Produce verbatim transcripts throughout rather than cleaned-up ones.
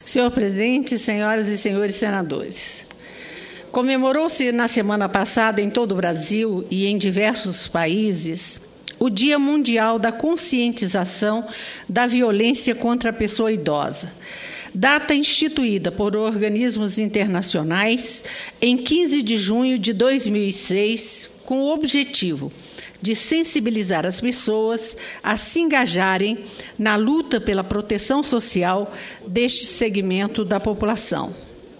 Senhor presidente, senhoras e senhores senadores, comemorou-se na semana passada em todo o Brasil e em diversos países o Dia Mundial da Conscientização da Violência contra a Pessoa Idosa, data instituída por organismos internacionais em quinze de junho de dois mil e seis, com o objetivo de sensibilizar as pessoas a se engajarem na luta pela proteção social deste segmento da população.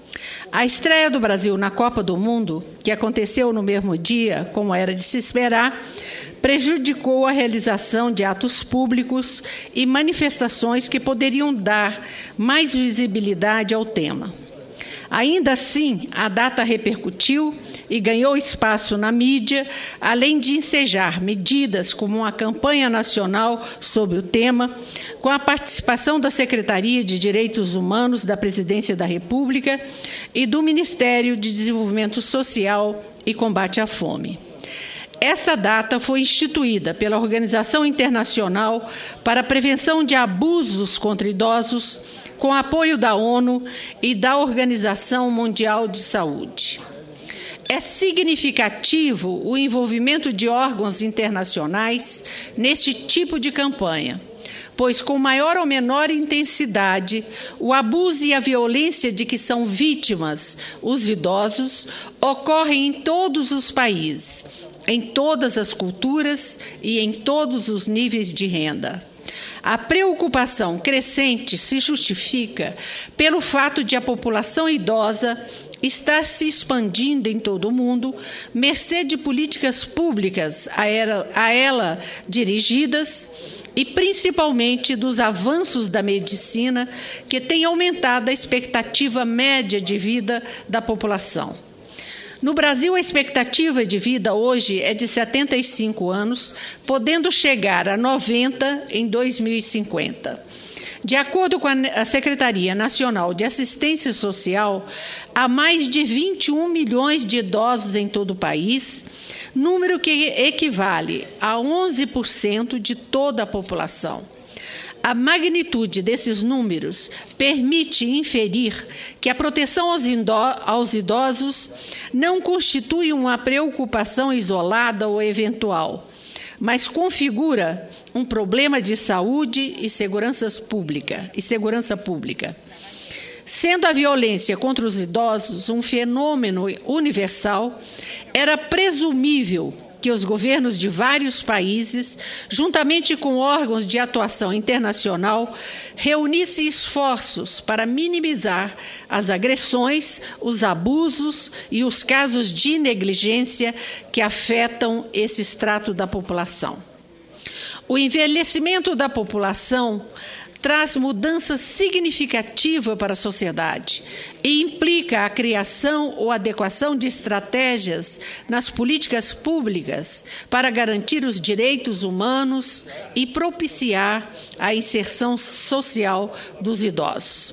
A estreia do Brasil na Copa do Mundo, que aconteceu no mesmo dia, como era de se esperar, prejudicou a realização de atos públicos e manifestações que poderiam dar mais visibilidade ao tema. Ainda assim, a data repercutiu e ganhou espaço na mídia, além de ensejar medidas como uma campanha nacional sobre o tema, com a participação da Secretaria de Direitos Humanos da Presidência da República e do Ministério de Desenvolvimento Social e Combate à Fome. Essa data foi instituída pela Organização Internacional para a Prevenção de Abusos contra Idosos, com apoio da ONU e da Organização Mundial de Saúde. É significativo o envolvimento de órgãos internacionais neste tipo de campanha, pois, com maior ou menor intensidade, o abuso e a violência de que são vítimas os idosos ocorrem em todos os países, em todas as culturas e em todos os níveis de renda. A preocupação crescente se justifica pelo fato de a população idosa estar se expandindo em todo o mundo, mercê de políticas públicas a ela, a ela dirigidas e principalmente dos avanços da medicina que têm aumentado a expectativa média de vida da população. No Brasil, a expectativa de vida hoje é de setenta e cinco anos, podendo chegar a noventa em dois mil e cinquenta. De acordo com a Secretaria Nacional de Assistência Social, há mais de vinte e um milhões de idosos em todo o país, número que equivale a onze por cento de toda a população. A magnitude desses números permite inferir que a proteção aos idosos não constitui uma preocupação isolada ou eventual, mas configura um problema de saúde e segurança pública, e segurança pública. Sendo a violência contra os idosos um fenômeno universal, era presumível que os governos de vários países, juntamente com órgãos de atuação internacional, reunissem esforços para minimizar as agressões, os abusos e os casos de negligência que afetam esse extrato da população. O envelhecimento da população traz mudança significativa para a sociedade e implica a criação ou adequação de estratégias nas políticas públicas para garantir os direitos humanos e propiciar a inserção social dos idosos.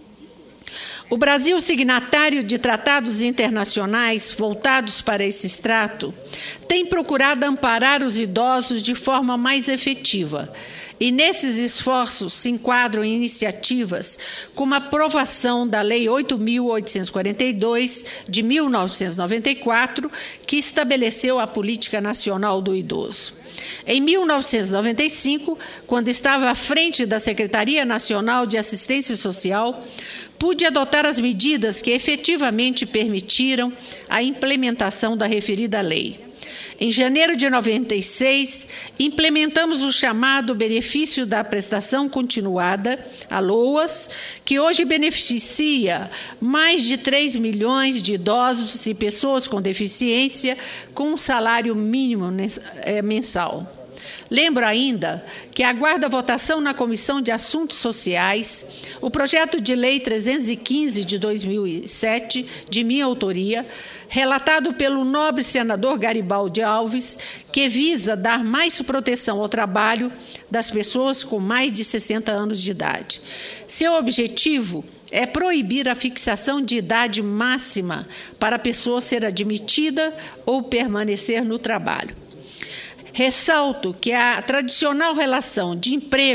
O Brasil, signatário de tratados internacionais voltados para esse extrato, tem procurado amparar os idosos de forma mais efetiva. E nesses esforços se enquadram iniciativas como a aprovação da Lei oito mil oitocentos e quarenta e dois, de mil novecentos e noventa e quatro, que estabeleceu a Política Nacional do Idoso. Em mil novecentos e noventa e cinco, quando estava à frente da Secretaria Nacional de Assistência Social, pude adotar as medidas que efetivamente permitiram a implementação da referida lei. Em janeiro de noventa e seis, implementamos o chamado benefício da prestação continuada, a LOAS, que hoje beneficia mais de três milhões de idosos e pessoas com deficiência com um salário mínimo mensal. Lembro ainda que aguarda a votação na Comissão de Assuntos Sociais o projeto de lei trezentos e quinze de dois mil e sete, de minha autoria, relatado pelo nobre senador Garibaldi Alves, que visa dar mais proteção ao trabalho das pessoas com mais de sessenta anos de idade. Seu objetivo é proibir a fixação de idade máxima para a pessoa ser admitida ou permanecer no trabalho. Ressalto que a tradicional relação de emprego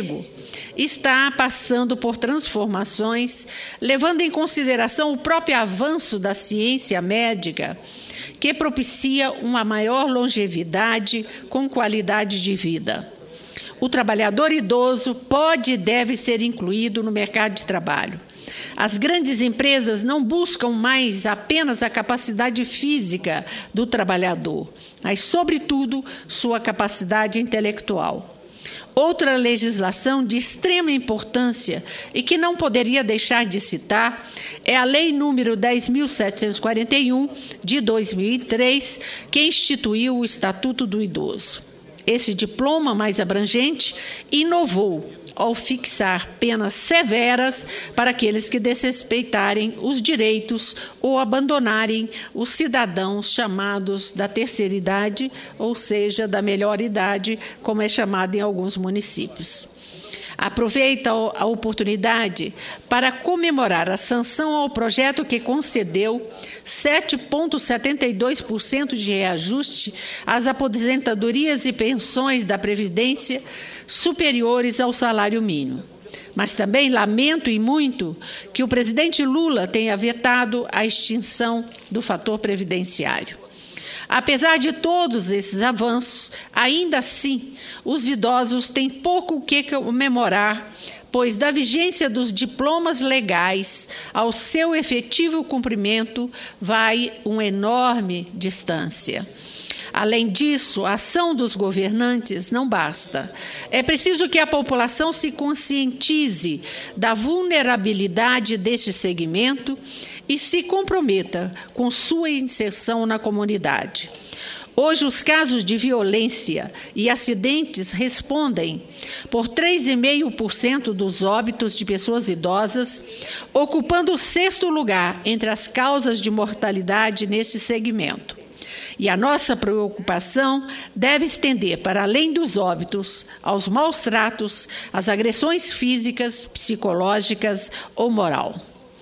está passando por transformações, levando em consideração o próprio avanço da ciência médica, que propicia uma maior longevidade com qualidade de vida. O trabalhador idoso pode e deve ser incluído no mercado de trabalho. As grandes empresas não buscam mais apenas a capacidade física do trabalhador, mas, sobretudo, sua capacidade intelectual. Outra legislação de extrema importância e que não poderia deixar de citar é a Lei número dez mil setecentos e quarenta e um, de dois mil e três, que instituiu o Estatuto do Idoso. Esse diploma mais abrangente inovou ao fixar penas severas para aqueles que desrespeitarem os direitos ou abandonarem os cidadãos chamados da terceira idade, ou seja, da melhor idade, como é chamado em alguns municípios. Aproveita a oportunidade para comemorar a sanção ao projeto que concedeu sete vírgula setenta e dois por cento de reajuste às aposentadorias e pensões da Previdência superiores ao salário mínimo. Mas também lamento e muito que o presidente Lula tenha vetado a extinção do fator previdenciário. Apesar de todos esses avanços, ainda assim, os idosos têm pouco o que comemorar, pois da vigência dos diplomas legais ao seu efetivo cumprimento vai uma enorme distância. Além disso, a ação dos governantes não basta. É preciso que a população se conscientize da vulnerabilidade deste segmento e se comprometa com sua inserção na comunidade. Hoje, os casos de violência e acidentes respondem por três vírgula cinco por cento dos óbitos de pessoas idosas, ocupando o sexto lugar entre as causas de mortalidade nesse segmento. E a nossa preocupação deve estender para além dos óbitos, aos maus tratos, às agressões físicas, psicológicas ou moral.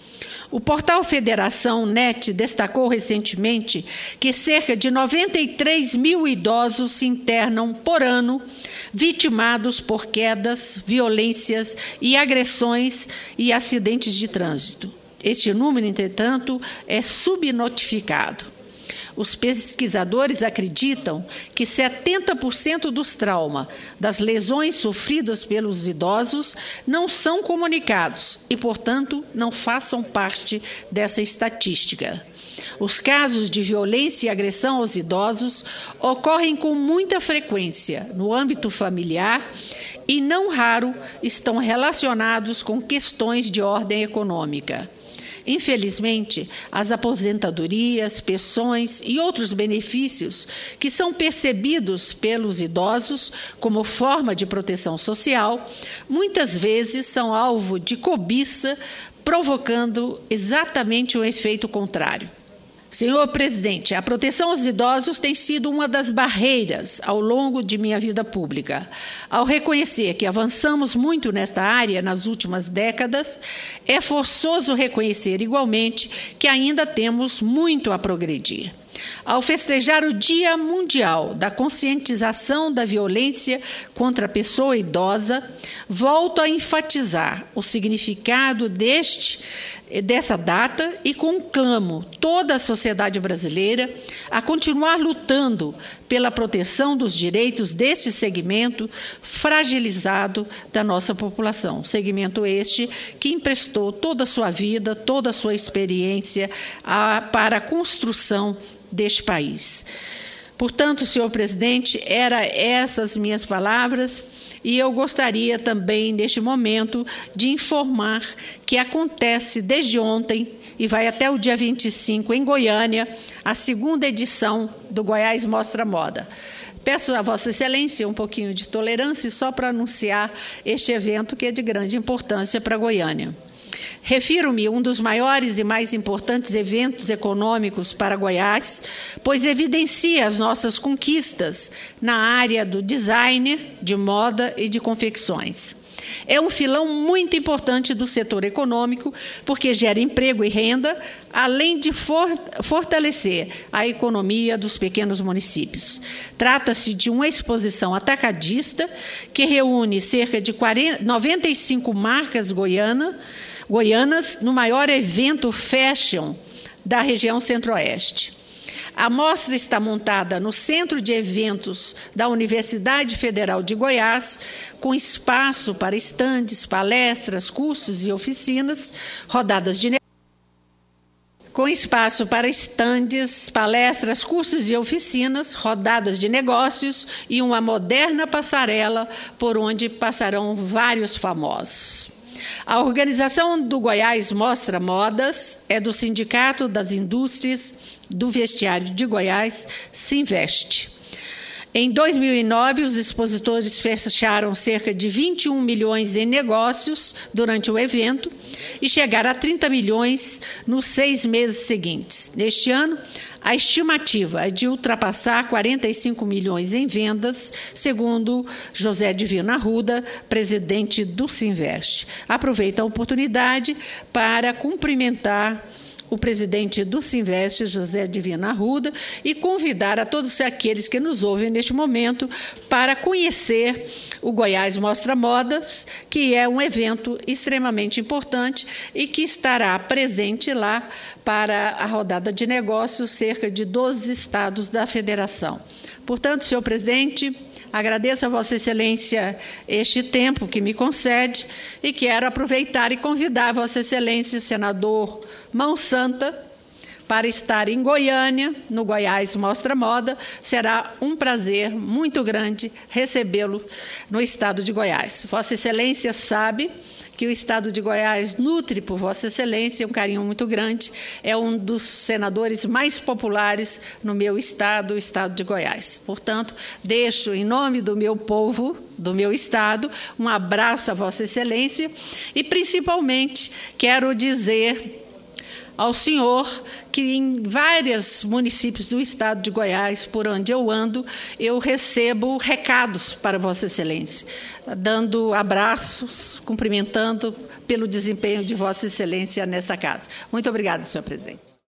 O portal Federação Net destacou recentemente que cerca de noventa e três mil idosos se internam por ano, vitimados por quedas, violências e agressões e acidentes de trânsito. Este número, entretanto, é subnotificado. Os pesquisadores acreditam que setenta por cento dos traumas, das lesões sofridas pelos idosos, não são comunicados e, portanto, não façam parte dessa estatística. Os casos de violência e agressão aos idosos ocorrem com muita frequência no âmbito familiar e, não raro, estão relacionados com questões de ordem econômica. Infelizmente, as aposentadorias, pensões e outros benefícios que são percebidos pelos idosos como forma de proteção social, muitas vezes são alvo de cobiça, provocando exatamente o efeito contrário. Senhor presidente, a proteção aos idosos tem sido uma das barreiras ao longo de minha vida pública. Ao reconhecer que avançamos muito nesta área nas últimas décadas, é forçoso reconhecer igualmente que ainda temos muito a progredir. Ao festejar o Dia Mundial da Conscientização da Violência contra a Pessoa Idosa, volto a enfatizar o significado deste, dessa data e conclamo toda a sociedade brasileira a continuar lutando pela proteção dos direitos deste segmento fragilizado da nossa população. Segmento este que emprestou toda a sua vida, toda a sua experiência a, para a construção deste país. Portanto, senhor presidente, eram essas minhas palavras e eu gostaria também, neste momento, de informar que acontece desde ontem e vai até o dia vinte e cinco em Goiânia, a segunda edição do Goiás Mostra Moda. Peço a Vossa Excelência um pouquinho de tolerância só para anunciar este evento que é de grande importância para Goiânia. Refiro-me a um dos maiores e mais importantes eventos econômicos para Goiás, pois evidencia as nossas conquistas na área do design, de moda e de confecções. É um filão muito importante do setor econômico, porque gera emprego e renda, além de for fortalecer a economia dos pequenos municípios. Trata-se de uma exposição atacadista que reúne cerca de quarenta, noventa e cinco marcas goiana, goianas no maior evento fashion da região centro-oeste. A mostra está montada no Centro de Eventos da Universidade Federal de Goiás, com espaço para estandes, palestras, cursos e oficinas, rodadas de com espaço para estandes, palestras, cursos e oficinas, rodadas de negócios e uma moderna passarela por onde passarão vários famosos. A organização do Goiás Mostra Modas é do Sindicato das Indústrias do Vestiário de Goiás, Sinveste. Em dois mil e nove, os expositores fecharam cerca de vinte e um milhões em negócios durante o evento e chegaram a trinta milhões nos seis meses seguintes. Neste ano, a estimativa é de ultrapassar quarenta e cinco milhões em vendas, segundo José Divino Arruda, presidente do Sinveste. Aproveito a oportunidade para cumprimentar o presidente do Sinveste, José Divino Arruda, e convidar a todos aqueles que nos ouvem neste momento para conhecer o Goiás Mostra Modas, que é um evento extremamente importante e que estará presente lá para a rodada de negócios, cerca de doze estados da federação. Portanto, senhor presidente, agradeço a Vossa Excelência este tempo que me concede e quero aproveitar e convidar a Vossa Excelência, senador Mão Santa, para estar em Goiânia, no Goiás Mostra Moda. Será um prazer muito grande recebê-lo no estado de Goiás. Vossa Excelência sabe que o estado de Goiás nutre por Vossa Excelência um carinho muito grande. É um dos senadores mais populares no meu estado, o estado de Goiás. Portanto, deixo em nome do meu povo, do meu estado, um abraço a Vossa Excelência e, principalmente, quero dizer ao senhor que em vários municípios do estado de Goiás, por onde eu ando, eu recebo recados para Vossa Excelência, dando abraços, cumprimentando pelo desempenho de Vossa Excelência nesta casa. Muito obrigada, senhor presidente.